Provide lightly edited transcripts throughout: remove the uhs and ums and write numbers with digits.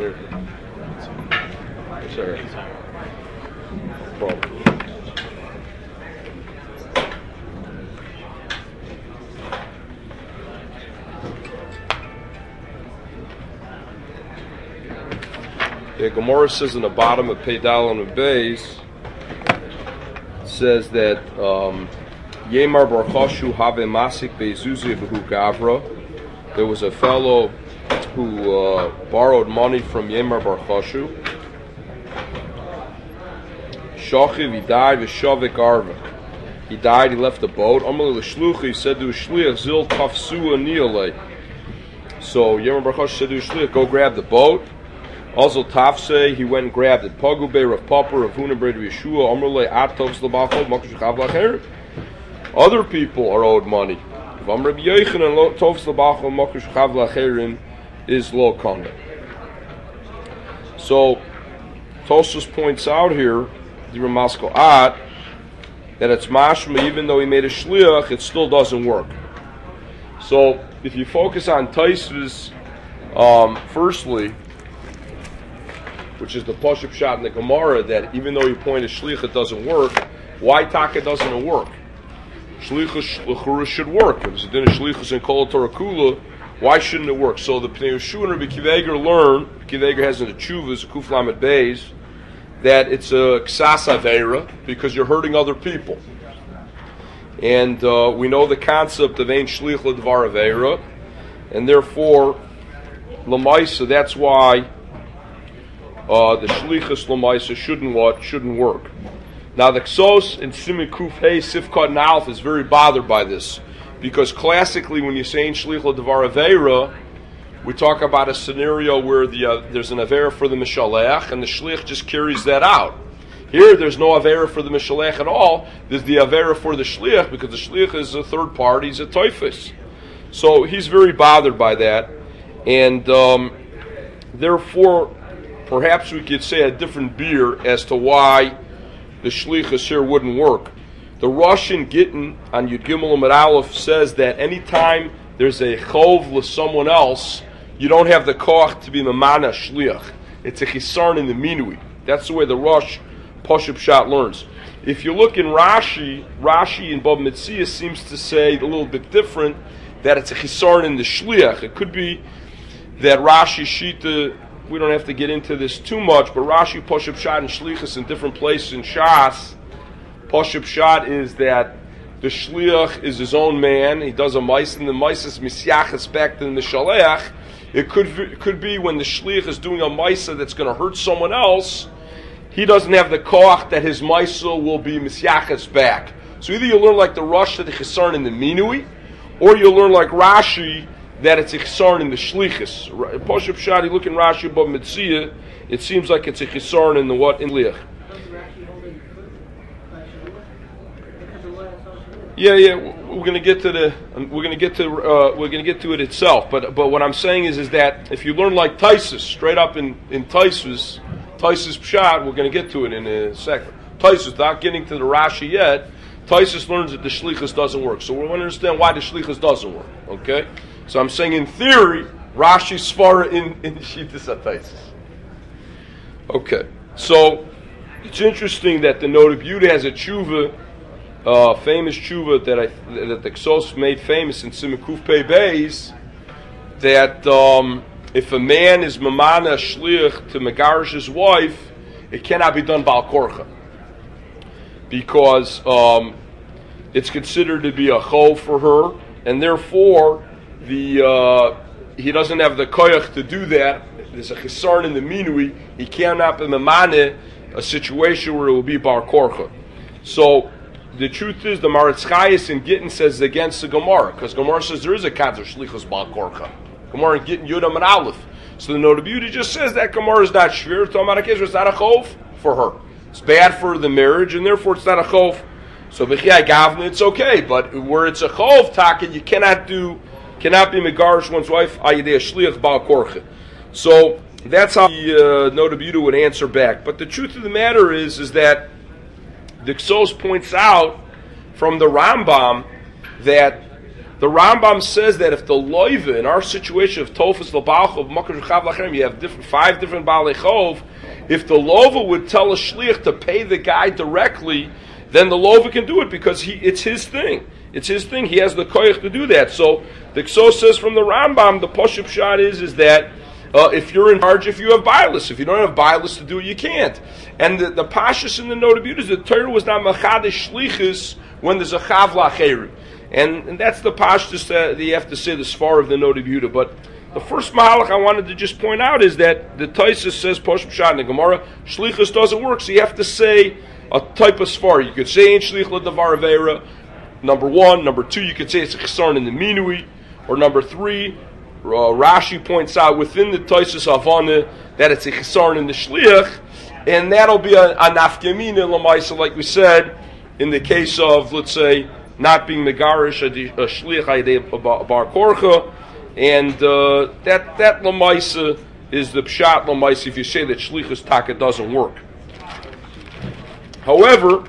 here. Sorry. No problem. The Gemara says in the bottom of Peidal and Beis, says that Yemar Bar Choshu have masik bezuzi v'hu gavra. There was a fellow who borrowed money from Yemar Bar Choshu. Shochiv, he died, v'shavik arva. He died, he left the boat. Amalei l'shluch, he said to his shliach, zil tafsu aniyalei. So Yemar Bar Choshu said to his shliach, go grab the boat. Also tafse, he went and grabbed it. Pagube, Rav Papa, Rav Huna, Bred Yeshua, Amalei atovs l'bachol, makush chav lacher. Other people are owed money. Vam Rabbi Yochanan tovs l'bachol, makush chav lacherim is lo kanda. So Tosfos points out here, the Ramaskal At, that it's mashma, even though he made a shliach, it still doesn't work. So if you focus on Tosfos, firstly, which is the Pashup shot in the Gemara, that even though you point a shliach, it doesn't work. Why taka doesn't work? Shlichus should work. If it's a din of shlichus and kol Torah kula, why shouldn't it work? So the Pnei Yeshua and Rabbi Akiva Eiger learn, Akiva Eiger has in the Tshuvas, Kuf Lamed Beis, that it's a ksas aveira because you're hurting other people. And we know the concept of ein shlich l'dvar aveira, and therefore, l'maisa, that's why the shlichus l'maisa shouldn't work. Now the Ksos in Siman Kuf Hey Sifkat and Alf is very bothered by this, because classically when you say ein shlich l'dvar aveira, we talk about a scenario where there's an avera for the mishalech, and the shlich just carries that out. Here, there's no avera for the mishalech at all. There's the avera for the shlich, because the shlich is a third party, he's a toifus. So he's very bothered by that, and therefore, perhaps we could say a different beer as to why the shlichus here wouldn't work. The Russian Gittin on Yud Gimel Amud Aleph says that anytime there's a chov to someone else, you don't have the koach to be mamana shliach. It's a chisarn in the minui. That's the way the Rosh Pashup Shot learns. If you look in Rashi in Bava Metzia seems to say a little bit different, that it's a chisarn in the shliach. It could be that Rashi Shita, we don't have to get into this too much, but Rashi Pashup Shot and shlichus in different places in Shas, Pashup Shot is that the shliach is his own man. He does a mice, and the mice is misyachas back to the shaleach. It could be when the shliach is doing a maisa that's going to hurt someone else, he doesn't have the koach that his maisa will be misyachas back. So either you learn like the Rosh that the chisarn in the minui, or you learn like Rashi that it's a chisarn in the shlichus. Pashup Shot, you look in Rashi above Metzia, it seems like it's a chisarn in the what? In liach. Yeah, we're going to get to it itself. But what I'm saying is that if you learn like Taisus, straight up in Taisus Pshat, we're going to get to it in a second. Taisus, not getting to the Rashi yet. Taisus learns that the shlichus doesn't work. So we want to understand why the shlichus doesn't work. Okay, so I'm saying in theory, Rashi svara in Shittas Taisus. Okay, so it's interesting that the Noda B'Yehuda has a tshuva. Famous tshuva that the Ksos made famous in Siman Kuf Pei Beis, that if a man is mamana shliach to megarish his wife, it cannot be done bal korcha, because it's considered to be a chov for her, and therefore he doesn't have the koyach to do that. There's a chisarn in the minui. He cannot be mamana a situation where it will be bar korcha. So the truth is, the Maritz Chayes in Gittin says against the Gemara, because Gemara says there is a kanzer shlichus bal korcha. Gemara in Gittin Yudam and Aleph. So the Noda B'Yehuda just says that Gemara is not shvir. It's not a chov for her. It's bad for the marriage, and therefore it's not a chov. So b'chiyai gavna, it's okay, but where it's a chov taka, you cannot be megarish one's wife ayidei shliach bal korcha. So that's how the Noda B'Yehuda would answer back. But the truth of the matter is that the Ksos points out from the Rambam that the Rambam says that if the loiva, in our situation of Tofus L'Balchov, Mokum Shechav Lachem, you have 5 different Baalei Chov, if the lova would tell a shliach to pay the guy directly, then the lova can do it because it's his thing. It's his thing. He has the koyach to do that. So the Kso says from the Rambam, the Poshup shot is that if you're in charge, if you have bialis, if you don't have bialis to do it, you can't. And the pashas in the Notah is that the Torah was not machadish shlichus when there's a chav lacherim, and that's the pashas that you have to say the svar of the Notah. But the first mahalach I wanted to just point out is that the Taisus says Poshup shot in the Gemara, shlichus doesn't work, so you have to say a type of svar. You could say in shlich l'davar aveira. Number 1. Number 2, you could say it's a chesaron in the minui. Or number 3, Rashi points out within the Taisus Havana that it's a chesaron in the shliach, and that'll be a nafkamina l'maisa, like we said, in the case of, let's say, not being megarish a shliach ayidei bar korcha, and that l'maisa is the pshat l'maisa if you say that shlichus taka doesn't work. However,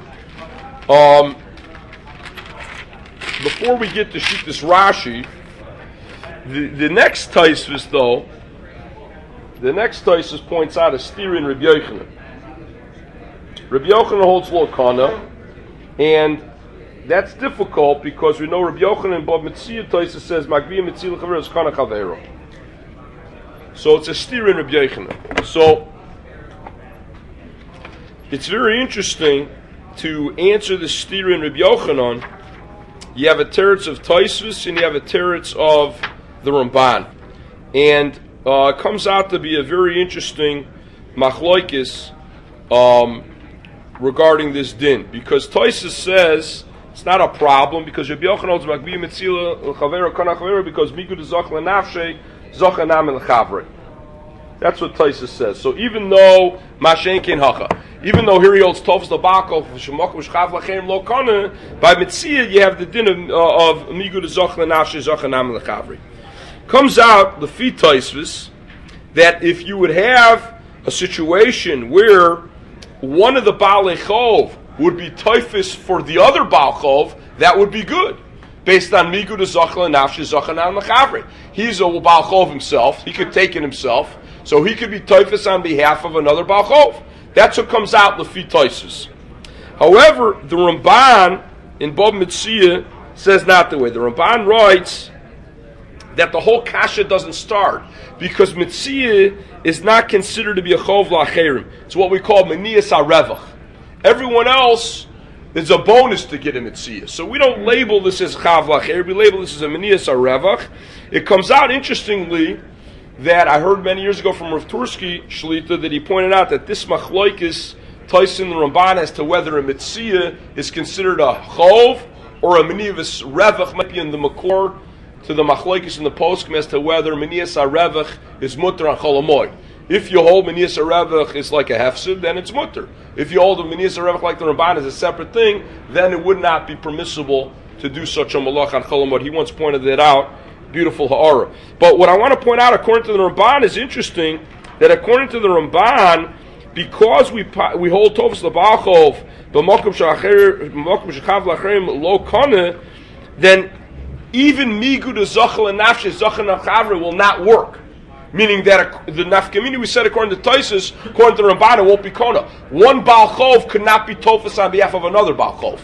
before we get to shoot this Rashi, the next Taisvis though, the next Taisvis points out a steer in Rabbi Yochanan. Rabbi Yochanan holds lo kana, and that's difficult because we know Rabbi Yochanan Bab Metzia Taisvis says Magviyah Metzia l'chaver is kana chavero. So it's a steer in Rabbi Yochanan. So it's very interesting to answer the steer in Rabbi Yochanan. You have a teretz of Taisvis and you have a teretz of the Ramban, and it comes out to be a very interesting machloikis regarding this din, because Taisvis says it's not a problem because Rabbi Yochanan holds Magbi Metzila l'Chavera Kana Chavera because Miku D'Zoch L'Nafshei Zoch Anam L'Chavre. That's what Taisvis says. So even though Mashen Ken Hacha, even though here he holds Tovs L'Bakov Shemokum Shchav Lachem Lo Kana, by Metzia you have the din of Miku D'Zoch L'Nafshei Zoch Anam L'Chavre. Comes out the Fi Taisvis that if you would have a situation where one of the Baalei Chov would be Taifis for the other Baal Chov, that would be good. Based on Migu de Zachla and Nafshi Zachanan Machavri. He's a Baal Chov himself, he could take it himself, so he could be Taifis on behalf of another Baal Chov. That's what comes out in the Fi Taisvis. However, the Ramban in Bab Metzia says not the way. The Ramban writes that the whole kasha doesn't start because Metzia is not considered to be a chov la'acherim. It's what we call manias harevach. Everyone else is a bonus to get a Metzia. So we don't label this as chav la'acherim, we label this as a manias harevach. It comes out interestingly that I heard many years ago from Rav Tursky Shlita that he pointed out that this machloikis Tyson the Ramban as to whether a Metzia is considered a chov or a manias revach might be in the makor to the machlokes in the poskim as to whether Menias HaRevach is mutter on Cholamoy. If you hold Menias HaRevach is like a hefsid, then it's mutter. If you hold a Menias HaRevach like the Ramban is a separate thing, then it would not be permissible to do such a malach on Cholamoy. He once pointed that out. Beautiful ha'ara. But what I want to point out, according to the Ramban, is interesting that according to the Ramban, because we hold Tovs L'Bachov, b'mokum shechav la'acherim lo kana, then even Migu de Zachal and Nafshe, Zachal and Chavre will not work. Meaning that the Nafkamini we said according to Taisus, according to Ramban, it won't be Kona. One Baal Chov could not be Tofas on behalf of another Baal Chov.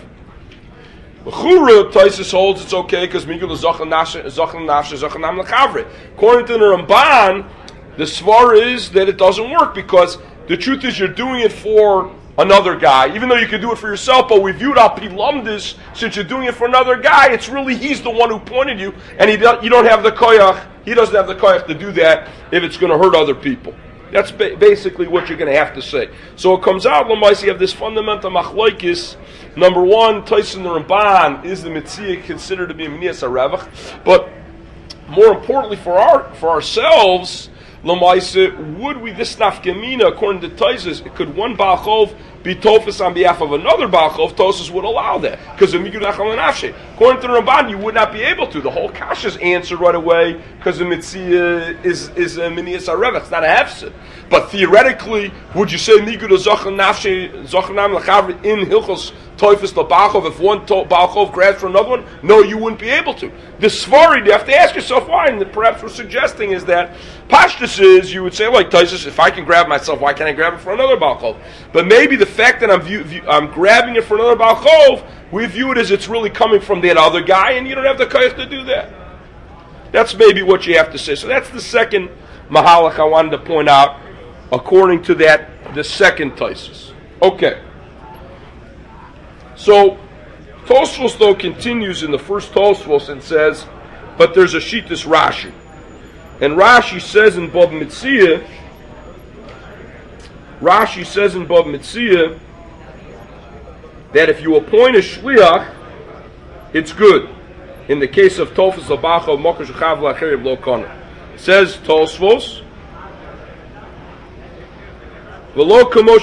L'chura, Taisus holds it's okay because Migu de Zachal and Nafshe, Zachal and Chavre. According to the Ramban, the svar is that it doesn't work because the truth is you're doing it for another guy, even though you could do it for yourself, but we viewed al pi lumdis, since you're doing it for another guy, it's really he's the one who pointed you, and you don't have the koyach, he doesn't have the koyach to do that if it's going to hurt other people. That's basically what you're going to have to say. So it comes out, Lamais, you have this fundamental machlokes. Number one, Tyson the Ramban, is the Metzia considered to be a Menias HaRevach? But more importantly for ourselves, Lamaisa, would we this nafkamina according to Taisus? Could one Baal Chov be Tofas on behalf of another Baal Chov? Taisus would allow that because of Migu Nachal Nafshe. According to the Ramban, you would not be able to. The whole kasha is answered right away because the Metzia is a Menias HaRevach. It's not a hefsid. But theoretically, would you say Migu Zachal Nafshe Zachanam Lachavri in Hilchos Toifus Labalchov, if one Balchov grabs for another one? No, you wouldn't be able to. The Svarid, you have to ask yourself why, and perhaps we're suggesting is that Pashtus is, you would say like Taisus, if I can grab myself, why can't I grab it for another Balchov? But maybe the fact that I'm grabbing it for another Balchov, we view it as it's really coming from that other guy, and you don't have the koyach to do that. That's maybe what you have to say. So that's the second Mahalach I wanted to point out, according to that, the second Taisus. Okay. So, Tosfos, though, continues in the first Tosfos and says, but there's a Shittas Rashi. And Rashi says in Bava Metzia, that if you appoint a Shliach, it's good. In the case of Tofes Labacha of Mokash Chav Lacherib Lo Kana. Says Tosfos, but if you made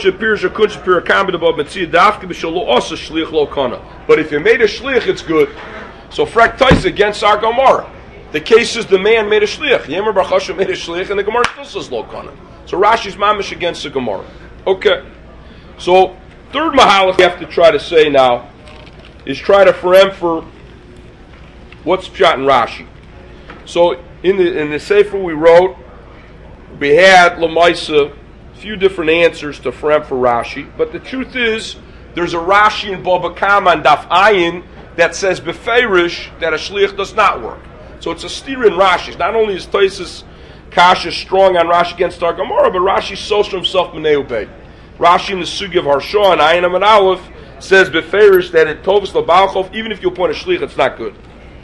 a shliach, it's good. So frak tais against our Gemara. The case is the man made a shliach. Yemer Bar Choshev made a shliach, and the Gemara still says lo kana. So Rashi's mamish against the Gemara. Okay. So third mahalach we have to try to say now is try to for what's pshat in Rashi. So in the sefer we wrote, we had Lamaisa few different answers to for Rashi, but the truth is there's a Rashi in Baba Kama and Daf Ayin that says beferish that a shliach does not work. So it's a steer in Rashi. Not only is Taisus Kasha strong on Rashi against our Gemara, but Rashi shows for himself Menei Ubei. Rashi in the Sugi of Harsha and Ayin Amid Aleph says beferish that it Tovus Labalchov, even if you appoint a shliach, it's not good.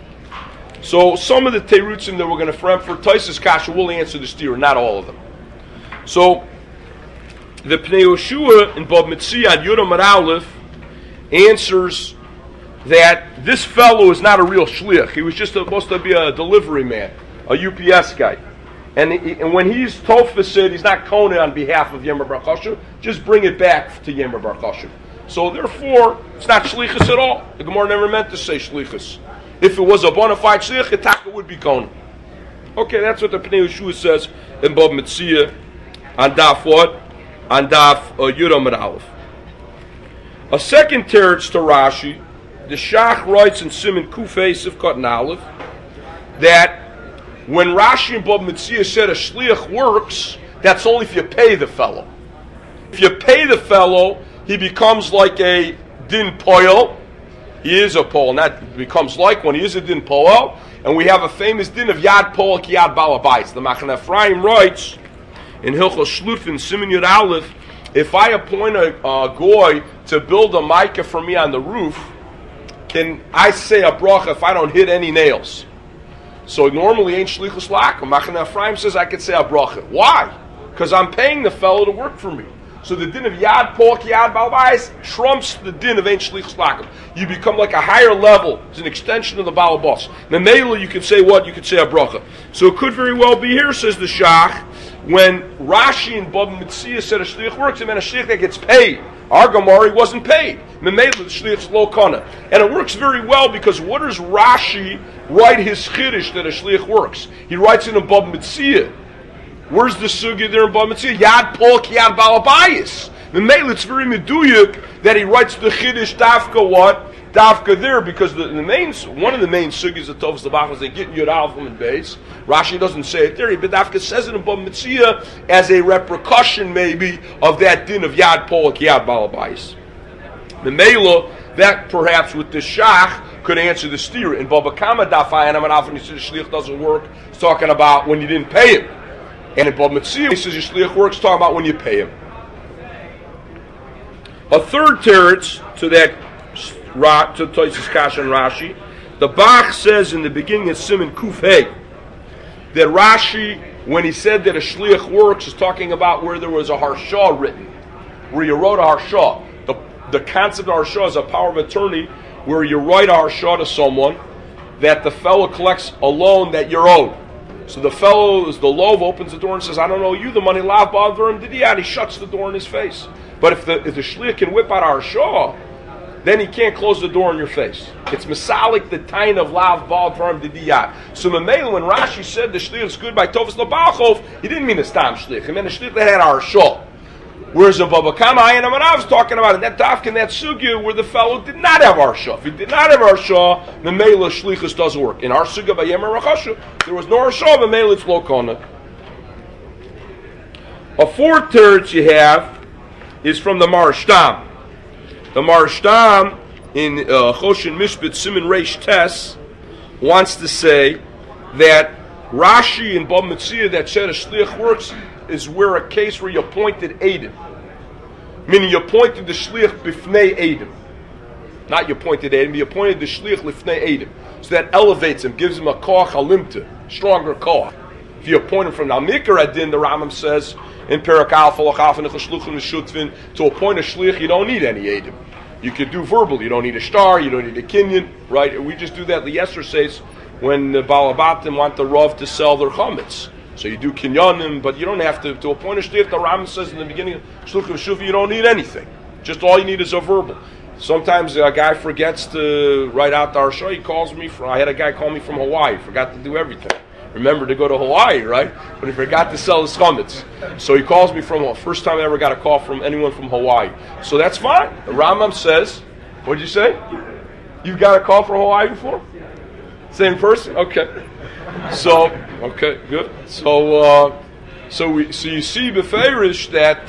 So some of the terutzim that we're going to for Taisus Kasha will answer the steer, not all of them. So the Pnei Yoshua in Bava Metzia and Yudam Aleph answers that this fellow is not a real shliach. He was just supposed to be a delivery man, a UPS guy. And when he's Tofesid, he's not kohen on behalf of Yemer Bar Choshev, just bring it back to Yemer Bar Choshev. So therefore, it's not shlichus at all. The Gemara never meant to say shlichus. If it was a bona fide shliach, it would be kohen. Okay, that's what the Pnei Yoshua says in Bava Metzia on Daf what? On Daf Yudam Aleph. A second teretz to Rashi, the Shach writes in Siman Kufei Sivkot and Aleph that when Rashi and Bava Metzia said a shliach works, that's only if you pay the fellow. If you pay the fellow, he becomes like a din poel. He is a poel, and that becomes like when he is a din poel. And we have a famous din of yad poel ki yad balabais. The Machane Ephraim writes in Hilchos Shlufin, Siman Yud Aleph, if I appoint a goy to build a mica for me on the roof, then I say a bracha if I don't hit any nails. So normally ain't shlichus lakum. Machane Ephraim says I could say a bracha. Why? Because I'm paying the fellow to work for me. So the din of yad polk yad balbais trumps the din of ain't shlichus lakum. You become like a higher level. It's an extension of the balabos. Memela, you could say what? You could say a bracha. So it could very well be here, says the Shach, when Rashi and Bava Metzia said a shliach works, it meant a shliach that gets paid. Our Gemara wasn't paid. Memela, the shliach's lo kana. And it works very well because what does Rashi write his chiddush that a shliach works? He writes it in Bava Metzia. Where's the sugya there in Bava Metzia? Yad polk yad balabayis. Memela, it's very meduyuk that he writes the chiddush dafka what? Dafka there, because one of the main sugyas of Tovos Labalchov is they get Yud Aleph and Beis. Rashi doesn't say it there, but Dafka says it in Bava Metzia as a repercussion maybe of that din of Yad Polak Yad Balabais. Memela, that perhaps with the Shach could answer the steer. In Bava Kama Daf Ayin Amid Aleph, when he says the shliach doesn't work, it's talking about when you didn't pay him. And in Bava Metzia, he says your shliach works, talking about when you pay him. A third teretz to that to Taisus Kasha and Rashi, the Bach says in the beginning of Siman Kuf Hey that Rashi, when he said that a shliach works, is talking about where there was a harsha written, where you wrote a harsha. The concept of harsha is a power of attorney where you write a harsha to someone that the fellow collects a loan that you're owed. So the fellow, the love, opens the door and says, I don't owe you the money, lav ba'advarim didiyad. He shuts the door in his face. But if the shliach can whip out a harsha, then he can't close the door in your face. It's misalik the tain of lav bal dvarim didiyat. So Memela, when Rashi said the shliach is good by Tovos Labalchov, he didn't mean a stam shliach. He meant a shliach that had a harsha. Whereas in Baba Kama Ayin Amarav is talking about in that dafka in that sugya where the fellow did not have Arsha. If he did not have Arsha, the Mela Shlichus doesn't work. In our sugya by Yemer Rachashu, there was no Arsha, the Mela it's Lokona. A fourth teretz you have is from the Marashtam. The Marashtam in Choshen Mishpat Siman Reish Tes wants to say that Rashi and Bab Metzia that said a shliach works is where a case where you appointed Eidim. Meaning you appointed the shliach bifnei Eidim. Not you appointed Eidim, you appointed the shliach lifnei Eidim. So that elevates him, gives him a koach halimta, stronger koach. If you appoint him from Nalmikar Adin, the Rambam says in Perak Alpha, Lachaf and Chashluchim Neshutvin, to appoint a shliach you don't need any Eidim. You could do verbal, you don't need a star, you don't need a kinyan, right? We just do that the Yester says when the Balabatim want the Rav to sell their chametz. So you do kinyanim, but you don't have to appoint a shliach. The Rambam says in the beginning of Shluchim Shufi, you don't need anything. Just all you need is a verbal. Sometimes a guy forgets to write out the Arsha. He calls me I had a guy call me from Hawaii, forgot to do everything. Remember to go to Hawaii, right? But he forgot to sell his chametz. So he calls me from first time I ever got a call from anyone from Hawaii. So that's fine. The Rambam says, what did you say? You got a call from Hawaii before? Same person? Okay. So, okay, good. So you see beferish that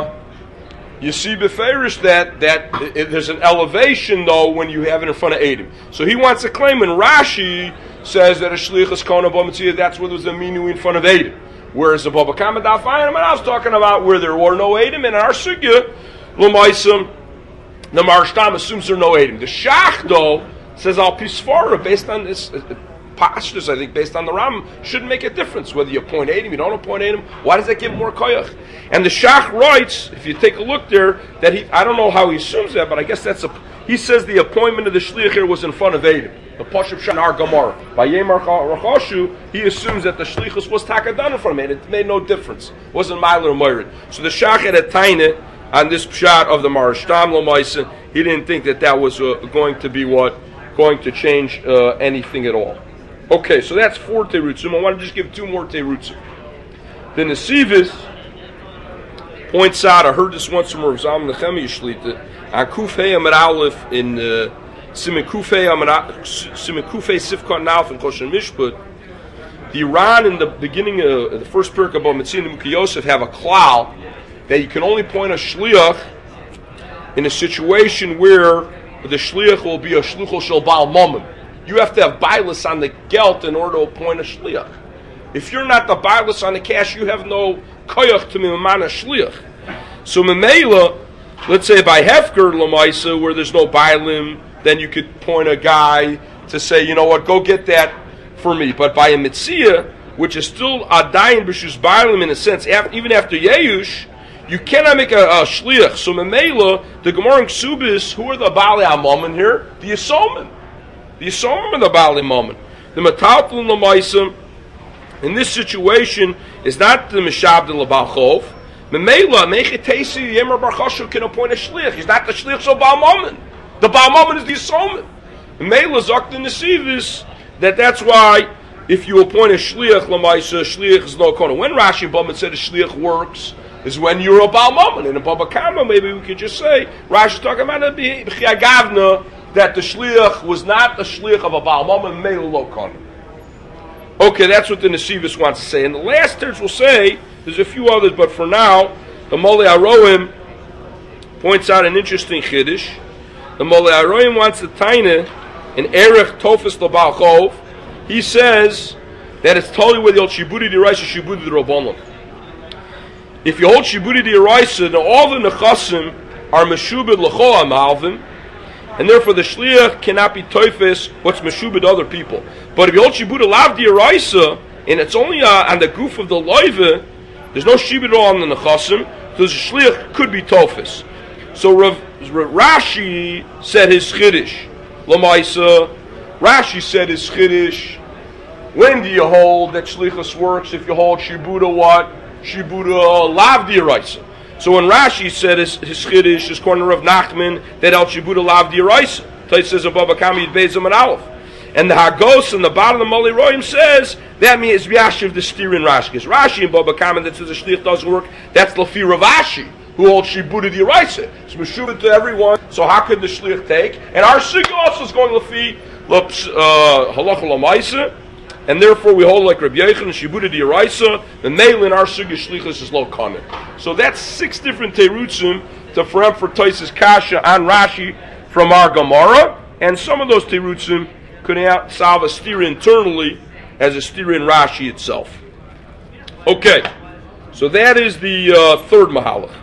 there's an elevation though when you have it in front of Eidim. So he wants to claim when Rashi says that a shliach is kona b'mitzvah, that's where there's a minu in front of Eidim. Whereas the Baba Kama Daf Ayin, I was talking about where there were no Eidim, and in our sugya, l'maisam, the Marashtam assumes there are no Eidim. The Shach though says al pisfara based on this pashtus, I think based on the Ram, shouldn't make a difference whether you appoint Eidim, you don't appoint Eidim. Why does that give more koyach? And the Shach writes, if you take a look there, that I don't know how he assumes that, but I guess he says the appointment of the shliach here was in front of Eidim. The Pashup Shanar Gemara. By Yemar Rachashu, he assumes that the shlichus was takadan in front of him. It made no difference. It wasn't Meiler or Moirid. So the Shach had a taina on this pshat of the Marashtam Lomaisa. He didn't think that was going to be going to change anything at all. Okay, so that's 4 terutzim. I want to just give 2 more terutzim. The Nesivis points out, I heard this once from Rav Zalman Nechemi Shlita, on Kuf Hey Amar Aleph in Simen Kufei Sifkot Nauf and Kosher Mishput. The Iran in the beginning of the first parak about Metzin and Yosef have a klal that you can only point a shliach in a situation where the shliach will be a shluchol shel Baal Mammon. You have to have bailas on the gelt in order to appoint a shliach. If you're not the bailas on the cash, you have no koyach to miman a shliach. So memela, let's say by hefker lamaisa where there's no bailim, then you could point a guy to say, you know what, go get that for me. But by a mitzia, which is still adayin b'shus bailim in a sense, even after Yeyush, you cannot make a shliach. So memela, the Gemara in Ksubis, who are the Baalei Amomim here? The Yisomim. The Yisomim are the Baalei Amomim. The Metaltel Lamaisa, in this situation, is not the Meshabd L'Balchov. Memela, Mechetesi Yemer Bar Chashuv can appoint a shliach. He's not the shliach so Baal Mammon. The Baal Mammon is the Yisomim. Memela Zok in the Sivis, that's why if you appoint a shliach Lamaisa, shliach is no kona. When Rashi and Bama said a shliach works, is when you're a Baal Mammon. In a Baba Kama, maybe we could just say, Rashi's talking about a B'chiagavna, that the shliach was not the shliach of a Baal Mammon, Mela Lo Kona. Okay, that's what the Nesivis wants to say. And the last teretz will say, there's a few others, but for now, the Molei Aroim points out an interesting chiddush. The Molei Aroim wants to taina in Erech Tofes L'Baal Chov. He says that it's totally with the old Shibudi D'Oraisa, Shibudi D'Rabbanan. If you hold Shibudi D'Oraisa, then all the Nechasim are Meshubed L'Chol HaMalvim, and therefore the Shliach cannot be Tofes what's Meshubed to other people. But if you hold Shibudi Lav D'Oraisa, and it's only on the goof of the Loiva, there's no Shibud at all on the Nechasim, so the Shliach could be Tofes. So Rashi said his Chiddush. Lamaisa, Rashi said his Chiddush. When do you hold that Shlichus works? If you hold Shibuda what? Shibuda Lav D'Oraisa. So when Rashi said his Chiddush, his corner of Nachman, that held Shibuda Lav D'Oraisa. Tait says above a Kami Bezim and Aleph. And the Hagos in the bottom of the Molei Roim says that means Yashiv the steer in Rashi. Because Rashi and Baba Kama that says the shliach doesn't work, that's Lafi Ravashi. who holds Shibud D'Oraisa. It's Meshuvah to everyone, so how could the Shliach take? And our Suga also is going Lefi Halacha L'Maisa, and therefore we hold like Rabbi Yechon and Shibud D'Oraisa, the Mail in our Suga Shlichus is Lo Kanen. So that's 6 different Terutzim to front for Taisus Kasha on Rashi from our Gemara, and some of those Terutzim could solve a stira internally as a stira in Rashi itself. Okay, so that is the third Mahalach.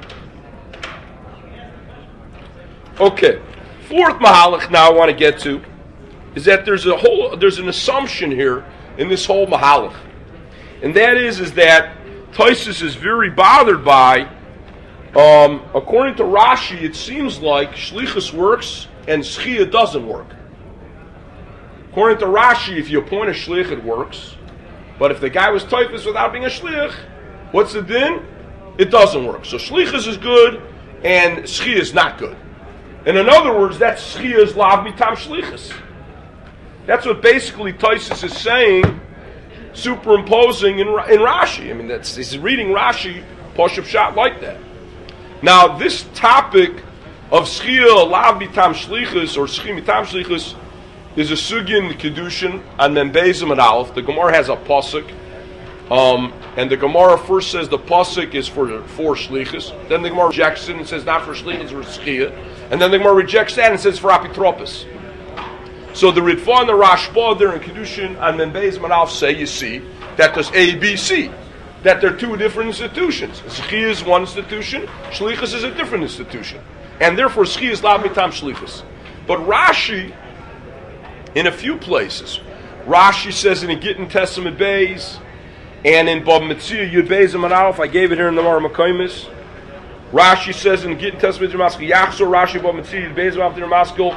Okay, fourth Mahalach now I want to get to is that there's an assumption here in this whole Mahalach, and that is that Taisus is very bothered by, according to Rashi, it seems like Shlichus works and Schia doesn't work. According to Rashi, if you appoint a Shlich, it works, but if the guy was Taifus without being a Shlich, what's the din? It doesn't work. So Shlichus is good and Schia is not good. And in other words, that Schia is lav mitam Shlichus. That's what basically Taisus is saying, superimposing in Rashi. I mean, he's reading Rashi, Poshup Shot like that. Now, this topic of Schia lav mitam Shlichus or Schia mitam Shlichus is a sugya in Kedushin on Membezim and Aleph. The Gemara has a pasuk, and the Gemara first says the pasuk is for shlichus. Then the Gemara rejects it and says not for shlichus, it's for schia. And then the Gemara rejects that and says for apitropis. So the Ritva and the Rashba there in Kedushin on Membezim and Aleph say, you see, that there's A, B, C, that they're 2 different institutions. Schia is one institution, shlichus is a different institution, and therefore schia is lav mitam shlichus. But Rashi, in a few places, Rashi says in the Gittin Testament Beis and in Bab Metzia Yud Beis and Aleph, I gave it here in the Mar Makaimis. Rashi says in the Gittin Testament Damascus, Yachzor Rashi Bab Metzia Yud Beis and Damascus,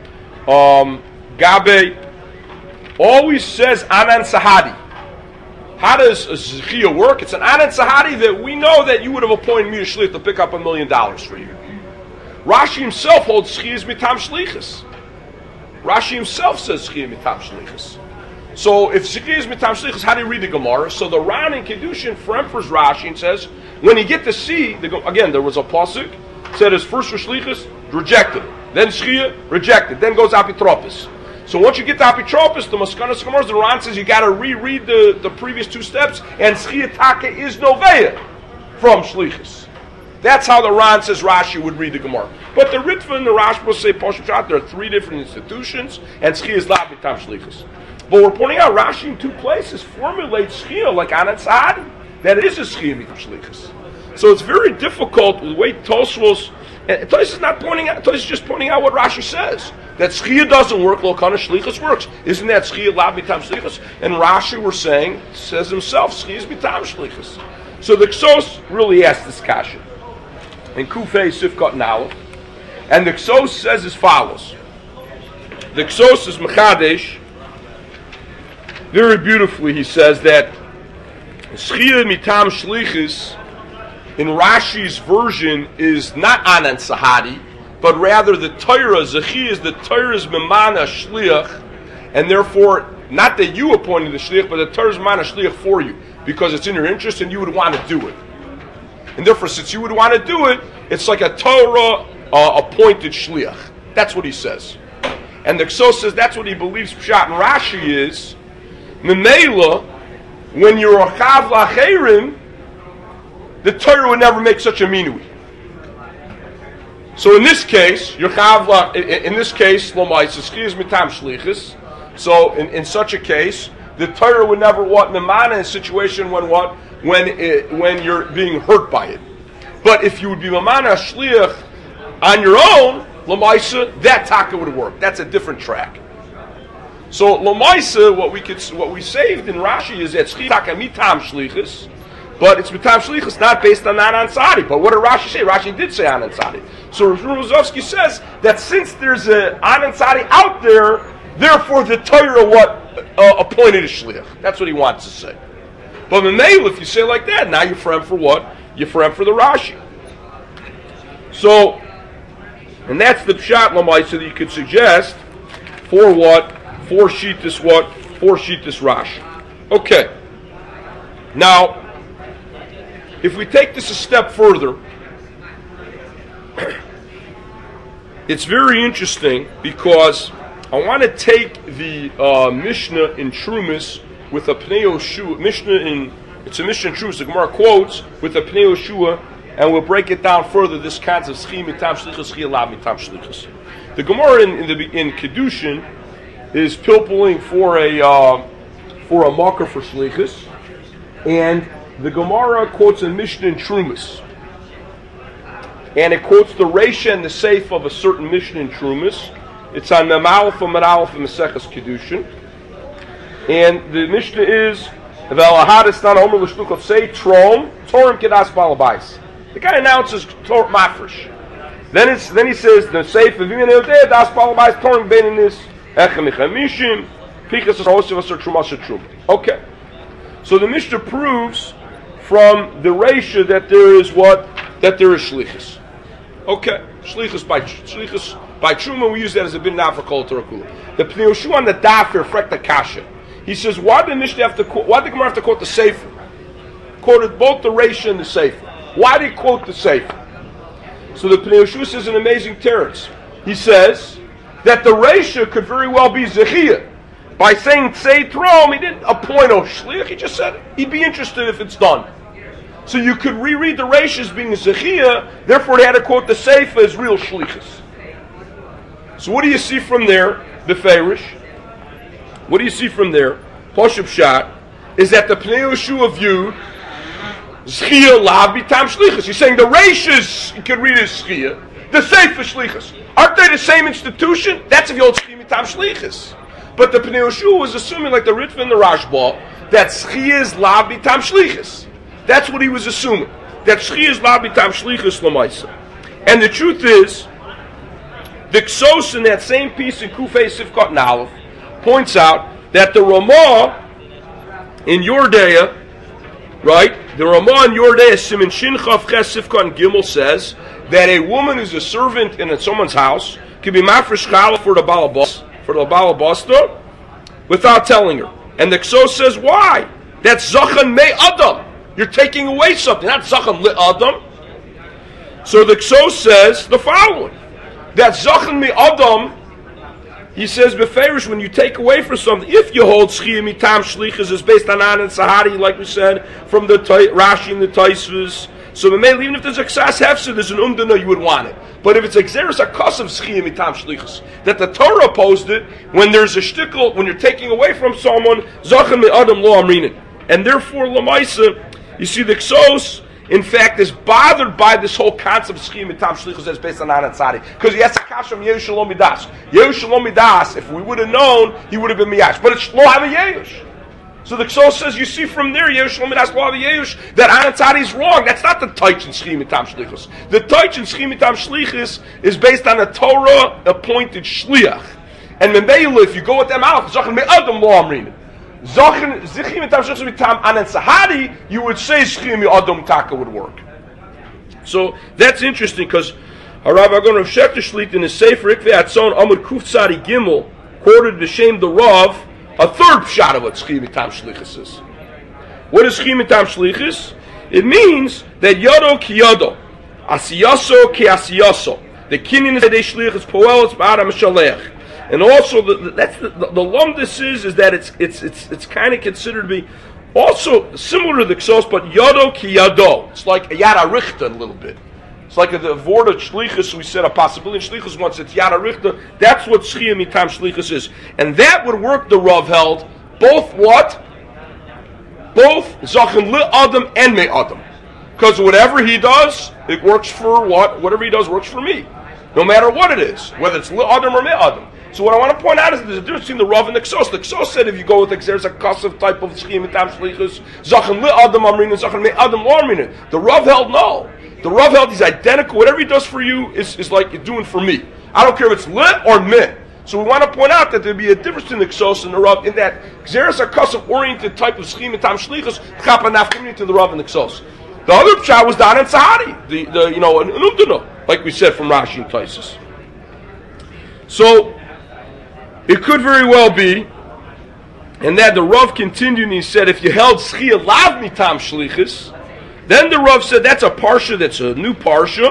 Gabe always says Anan Sahadi. How does a Zechia work? It's an Anan Sahadi that we know that you would have appointed me a Shlich to pick up $1 million for you. Rashi himself holds Zechia is mitam Shlichus. Rashi himself says Schia mitam shlichus. So if Schia is mitam shlichus, how do you read the Gemara? So the Ran in Kedushin fremfers Rashi and says, when you get to see, again, there was a pasuk, said his first was shlichus, rejected. Then Schia, rejected. Then goes apitropis. So once you get to apitropis, the Maskanas Gemara, the Ran says you got to reread the previous 2 steps, and Schia taka is noveya from shlichus. That's how the Ran says Rashi would read the Gemara. But the Ritva and the Rashba say, Poshup, there are 3 different institutions, and Schia is lav mitam shlichus. But we're pointing out Rashi in 2 places formulates Schia like Anan Sahadi. That is a Schia mitam shlichus. So it's very difficult the way Tosfos, and Tosfos is not pointing out, Tosfos is just pointing out what Rashi says. That Schia doesn't work, lo kana shlichus works. Isn't that Schia lav mitam shlichus? And Rashi, we're saying, says himself, Schia is mitam shlichus. So the Ksos really asked this kasha in Kufei Sifkat and Aleph, and the Ksos says as follows. The Ksos is Mechadesh, very beautifully he says that Schia mitam shlichus in Rashi's version is not Anan Sahadi, but rather the Torah, Zechia is the Torah's Memana Shliach, and therefore, not that you appointed the Shliach, but the Torah's Memana Shliach for you, because it's in your interest and you would want to do it. And therefore, since you would want to do it, it's like a Torah appointed shliach. That's what he says. And the Ksos says that's what he believes Pshat and Rashi is. Memela, when you're a chav lacherim, the Torah would never make such a minui. So in this case, you're chav in this case, Lomais is mitam shlichus. So in such a case, the Torah would never memana in a situation when what? When you're being hurt by it. But if you would be mamana shliach on your own, lamaisa, that taka would work. That's a different track. So lamaisa, what we saved in Rashi is that taka mitam shlichus, but it's mitam shlichus not based on Anan Sahadi. But what did Rashi say? Rashi did say Anan Sahadi. So Rav Rozovsky says that since there's an Anan Sahadi out there, therefore the Torah appointed a shliach. That's what he wants to say. But Memel, if you say like that, now you're friend for what? You're friend for the Rashi. So, and that's the Pshat Lamaisa that you could suggest for what? For Shittis what? For Shittis Rashi. Okay. Now, if we take this a step further, it's very interesting because I want to take the Mishnah in Trumas with a Pnei Yoshua. It's a Mishnah in Trumas. The Gemara quotes with a Pnei Yoshua, and we'll break it down further. This concept of Schia Mitam Shlichus, Schia Lav Mitam Shlichus. The Gemara in Kedushin is pilpulling for a marker for Shlichus, and the Gemara quotes a Mishnah in Trumas. And it quotes the Reisha and the Seif of a certain Mishnah in Trumas. It's on Mem Aleph and Mem Aleph and Maseches Kedushin. And the Mishnah is V'alahadistan Omer L'shluchav Say Trom Torim Kedas Balabais. The guy announces Tor Mafresh. Then he says the Seif V'Vim Neodeh Das Balabais Torim Beininis Echem Michamishim Pichas Osir Asur Trum Asur Trum. Okay. So the Mishnah proves from the Reisha that there is what? That there is Shlichus. Okay, shlichus by truma, we use that as a bin now for kol Torah kula. The Pnei Yoshua on the daf here, frek the kasha. He says, why did the Mishnah have to quote? Why did the Gemara have to quote the Sefer? Quoted both the Reisha and the Sefer. Why did he quote the Sefer? So the Pnei Yoshua says an amazing teretz. He says that the Reisha could very well be zechiyah. By saying tzei trom, he didn't appoint a shliach. He just said he'd be interested if it's done. So you could reread the Reish as being Zechiyah, therefore they had to quote the Seifa as real Shlichus. So what do you see from there, the Feirish? What do you see from there? Poshub Shat is that the Pnei Yoshua viewed Zechiyah Lav Bitam Shlichus. He's saying the Reish you could read as Zechiyah, the Seifa Shlichus. Aren't they the same institution? That's if you hold Zechiyah Bitam Shlichus. But the Pnei Yoshua was assuming, like the Ritva and the Rashba, that Zechiyah is Lav Bitam Shlichus. That's what he was assuming. That Shchi is Lav Bitam Shlichus Lamaisa. And the truth is, the Ksos in that same piece in Kufei Sifkat and Aleph points out that the Ramah in Yordeya, right? The Ramah in Yordeya, Simin Shin Chav Ches Sifkat and Gimel says that a woman who's a servant in someone's house can be mafresh challah for the balabasta without telling her. And the Ksos says, why? That's Zachan Mei Adam. You're taking away something, not Zachan Li Adam. So the Ksos says the following: that Zachan Mi Adam, he says beferish, when you take away from something, if you hold Schiyah Mitam Shlichus is based on An and Sahari, like we said from the Rashi and the Taisvus. So even if there's a Ksas Hefsed, there's an Umdana, you would want it. But if it's Exeris Akos of Schiyah Mitam Shlichus, that the Torah opposed it, when there's a shtickle, when you're taking away from someone, Zachan Mi Adam Lo Amrinin. And therefore, Lamaisa, you see, the Ksos, in fact, is bothered by this whole concept of Schiyah Mitam Shlichus that's based on An Tzadi. Because he has a kasha from Yehush Shalom Midas. Yehush Shalom Midas, if we would have known, he would have been Miyash. But it's Lo Hava Yehush. So the Ksos says, you see from there, Yehush Shalom Midas, Lo Hava Yehush, that An Tzadi is wrong. That's not the Taich in Schiyah Mitam Shlichus. The Taich in Schiyah Mitam Shlichus is based on a Torah-appointed Shliach. And Membeila, if you go with them out, Zachan Me Adam Lo Amrinin. Zachan Zichim Mitam Shlichus Mitam An Sahari, you would say Schiyah Mi Adam Taka would work. So that's interesting because Harav Agon Rav Shechter Shlit in his Sefer Ikvei Atzon Amud Kuf Tzadi Gimel quoted B'Shem the Rav a third shot of what Schiyah Mitam Shlichus is. What is Schiyah Mitam Shlichus? It means that Yodo ki Yodo, Asiyaso ki Asiyaso. The Kinyan is Dei Shlichus Poel B'Adam Shalech. And also, the lumdus is that it's kind of considered to be also similar to the Ksos, but Yado ki Yado. It's like a Yada Richta a little bit. It's like the Vorda Shlichus, we said a possibility in Shlichus once, it's Yada Richta. That's what Schiyah Mitam Shlichus is. And that would work, the Rav held, both what? Both Zachan Li Adam and Me Adam. Because whatever he does, it works for what? Whatever he does works for me. No matter what it is. Whether it's Li Adam or Me Adam. So what I want to point out is there's a difference between the Rav and the Ksos. The Ksos said if you go with there's a Kosev type of Schiyah Mitam Shlichus, Zachan Li Adam Amrin and Zachan Me Adam Lo Amrin. The Rav held no. The Rav held he's identical. Whatever he does for you is like you're doing for me. I don't care if it's Lit or Me. So we want to point out that there'd be a difference between the Ksos and the Rav in that Xeris a Kosev oriented type of Schiyah Mitam Shlichus Chapa Nafkamini to the Rav and the Ksos. The other pshat was Dan and Sahari, an Umdana, like we said from Rashi and Taisus. So it could very well be, and that the Rav continued and he said, if you held Schiyah Lav Mitam Shlichus, then the Rav said that's a parsha that's a new parsha,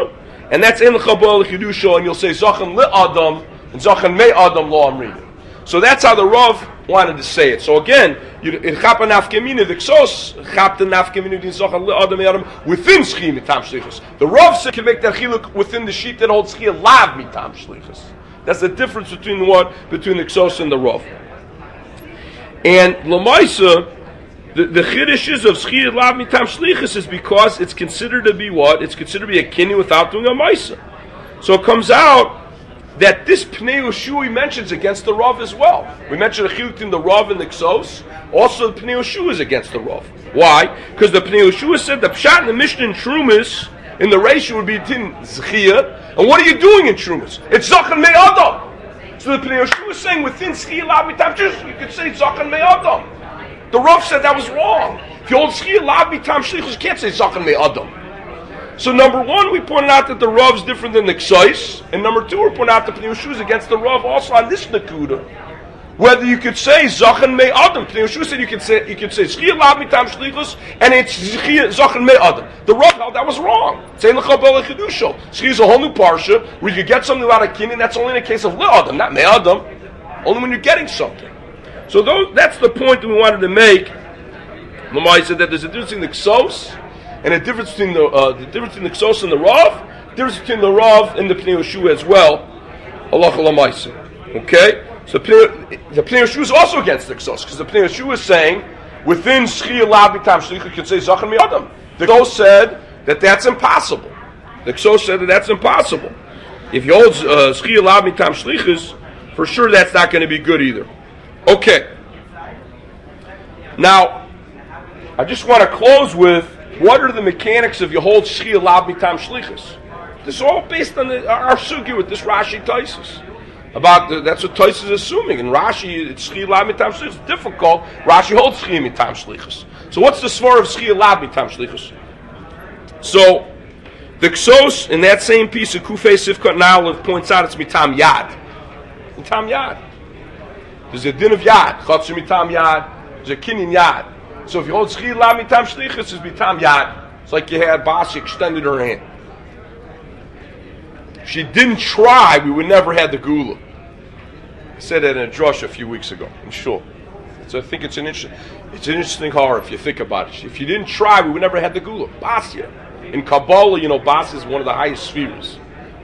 And that's in the Chabal Chidusho, and you'll say Zachan le Adam and Zachan me Adam lo amrina. So that's how the Rav wanted to say it. So again, in Chapa Nafkemina, the Ksos, Chapta Nafkemina, din Zachan le Adam Adam, within Schia mitam shlichus. The Rav said can make that chiluk within the sheet that holds Schia lav mitam shlichus. That's the difference between what? Between the Ksos and the Rav. And Lamaisa, the chiddush of Schia lav mitam shlichus is because it's considered to be what? It's considered to be a kinyan without doing a Maisa. So it comes out that this Pnei Yehoshua mentions against the Rav as well. We mentioned the chiluk between the Rav and the Ksos. Also, the Pnei Yehoshua is against the Rav. Why? Because the Pnei Yehoshua said the Pshat in the Mishnah in Trumas in the ratio would be tin Zchia. And what are you doing in Trumas? It's Zachan me Adam. So the Pnei Yehoshua is saying within Zchia lav mitam shlichus, you could say Zachan me Adam. The Rav said that was wrong. If you hold Zchia lav mitam shlichus, you can't say Zachan me Adam. So number one, we pointed out that the Rav is different than the Ksais, and number two, we pointed out that Pnei Yehoshua is against the Rav also on this Nakuda. Whether you could say Zachan me Adam, Pnei Yehoshua said you could say Zchia lav mitam shlichus, and it's Zachan me Adam. The Rav held that was wrong. Saying l'chabel l'chidusho. Zchia is a whole new parsha where you could get something out of kinyan. That's only in the case of le Adam, not me Adam. Only when you're getting something. So that's the point that we wanted to make. Lamai said that there's a difference in the Ksos. And the difference between the difference between the Ksos and the Rav, the difference between the Rav and the Pnei Yehoshua as well. Allah Lamaisa. Okay? So the Pnei Yehoshua is also against the Ksos, because the Pnei Yehoshua is saying, within Schia lav mitam shlichus, you can say Zachan mi Adam. The Ksos said that that's impossible. The Ksos said that that's impossible. If you hold Schia lav mitam shlichus, for sure that's not going to be good either. Okay. Now, I just want to close with, what are the mechanics of you hold Schia lav mitam shlichus? This is all based on our sugi with this Rashi Taisus. That's what Taisus is assuming. And Rashi, it's Schia lav mitam shlichus. It's difficult. Rashi holds Schia mitam shlichus. So what's the svar of Schia lav mitam shlichus? So the Ksos in that same piece of Kufei Sifkat Na'alev points out it's mitam yad. Mitam yad. There's a din of yad. Chatzim mitam yad. There's a kinyan yad. So if you hold Schia lav mitam shlichus, it's mitam yad. It's like you had Basi extended her hand. If she didn't try, we would never have the gula. I said that in a drush a few weeks ago, in shul. So I think it's an interesting horror if you think about it. If you didn't try, we would never have the gula. Basya. In Kabbalah, Bas is one of the highest spheres.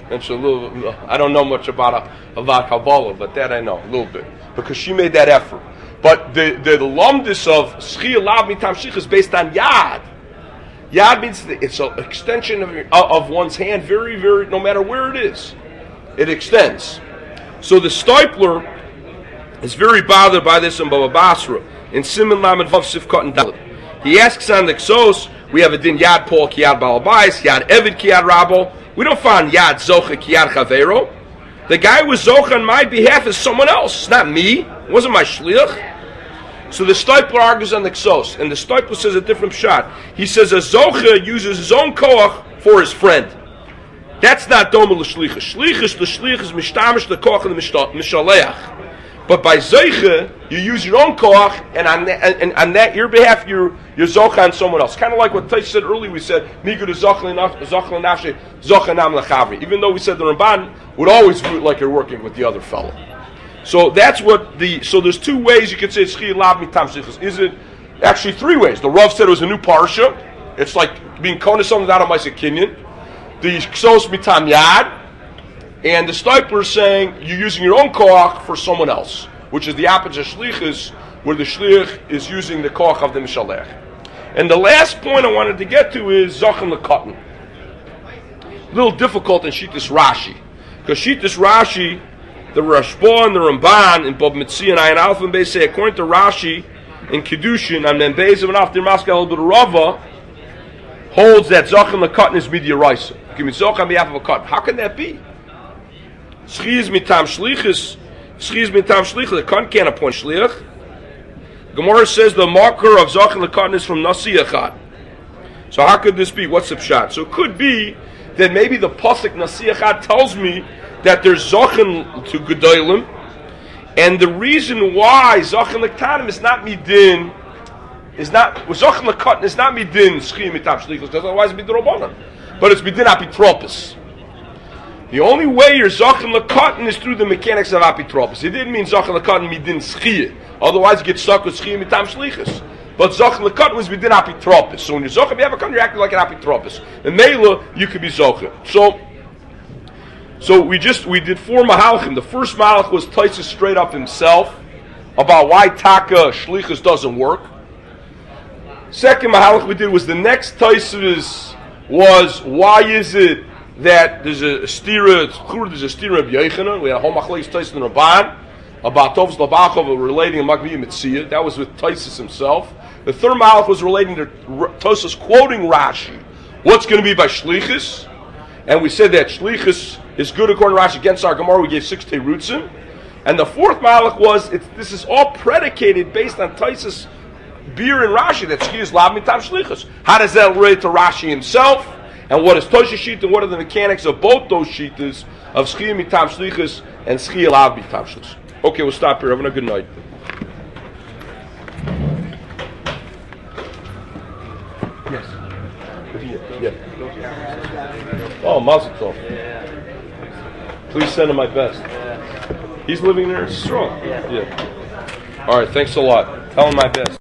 I don't know much about Kabbalah, but that I know a little bit because she made that effort. But the lumdus of Schia lav mitam shlichus is based on yad. Yad means it's an extension of one's hand, very, very, no matter where it is, it extends. So the Steipler is very bothered by this in Baba Basra in Siman Lamed Vav Sifkat and Dalet. He asks on the Ksos, we have a din yad Paul kiyad balabais, yad Evid kiyad Rabo. We don't find yad zocha kiyad chavero. The guy who was zocha on my behalf is someone else. It's not me. It wasn't my shliach. So the Steipler argues on the Ksos, and the Steipler says a different shot. He says a zocha uses his own koach for his friend. That's not doma l'shlichus. Shlichus l'shlichus mishtamish the koach and the mishaleach. But by zeicha, you use your own koach, and on that your behalf, you're zocha on someone else. Kind of like what Taish said earlier. We said migu to zocha l'nafshe, zocha nam l'chavri. Even though we said the Ramban would always root like you're working with the other fellow. So that's what so there's two ways you could say Schia lav mitam shlichus. Is it actually three ways? The Rav said it was a new parsha. It's like being koneh something out of my kinyan. The Ksos mitam yad. And the Steipler is saying you're using your own koach for someone else, which is the opposite of shlichus, where the shlich is using the koach of the mishalech. And the last point I wanted to get to is Zachan l'katan. A little difficult in Shittas Rashi. Because Shittas Rashi, the Rashba and the Ramban in Bob Mitzi and Ayin Alpha and Beis say, according to Rashi in Kedushin, and then Beis and after Maskal the Rava holds that Zachan l'katan is midiyaraisa. Give me Zachan on behalf of a katan. How can that be? Schia mitam shlichus. Schia mitam shlichus. The katan can't appoint shliach. Gemara says the marker of Zachan l'katan is from Nasi Echad. So how could this be? What's the pshat? So it could be that maybe the pasuk Nasi Echad tells me that there's Zachan to Gedolim, and the reason why Zachan l'katan is not midin, Zachan l'katan is not midin Schia mitam shlichus, because otherwise it'd be d'Rabbanan. But it's midin apitropis. The only way you're Zachin L'Katan is through the mechanics of Apitropis. It didn't mean Zachin L'Katan midin Schiyah. Otherwise you get stuck with Schiyah mitam Shlichus. But Zachin L'Katan was midin Apitropis. So when you're Zachin, you have a country acting like an Apitropis. And Mela, you could be Zachin. So we did 4 Mahalchim. The first Mahalch was Taisus straight up himself about why Taka Shlichus doesn't work. Second Mahalch we did was the next Taisus was why is it that there's a stira of Yechanan. We had a whole machlekes Taisus and Rabban about Tovs Labachov relating to Magbi Mitzia. That was with Taisus himself. The third Mahalch was relating to Taisus quoting Rashi. What's going to be by Shlichus? And we said that Shlichus is good according to Rashi against our Gemara. We gave 6 Terutzim. And the fourth Mahalch was this is all predicated based on Taisus beer and Rashi that Schiyah is Lav Mitam Shlichus. How does that relate to Rashi himself? And what is Tosha Shita, and what are the mechanics of both those Shitas of Schiyah Mitam Shlichus and Schiyah Lav Mitam Shlichus? Okay, we'll stop here. Having a good night. Yes. Yeah. Oh, Mazel Tov. Please send him my best. He's living there strong. Yeah. All right, thanks a lot. Tell him my best.